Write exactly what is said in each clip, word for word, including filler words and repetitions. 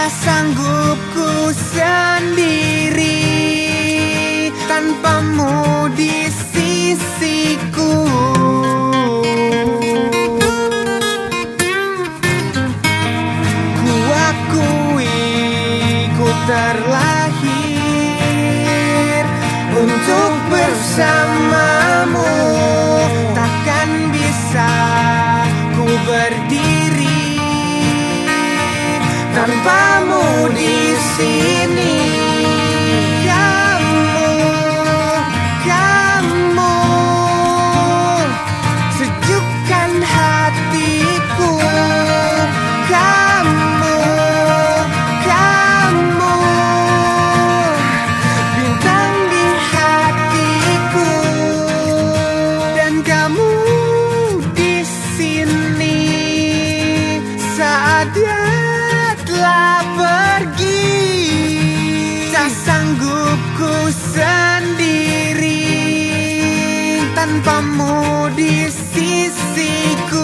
Tak sanggup ku sendiri tanpamu di sisiku. Ku akui ku terlahir untuk bersamamu. Takkan bisa ku berdiri tanpamu di sini. Kamu, kamu sejukkan hatiku. Kamu, kamu bintang di hatiku. Dan kamu di sini saat dia telah pergi. Tak sanggup ku sendiri tanpamu di sisiku.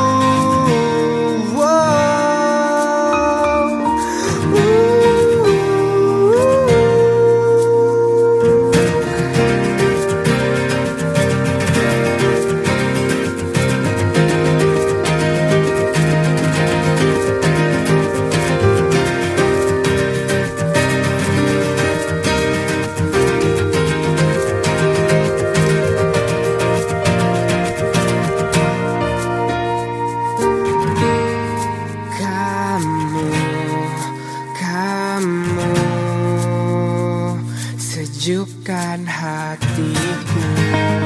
Kamu sejukkan hatiku.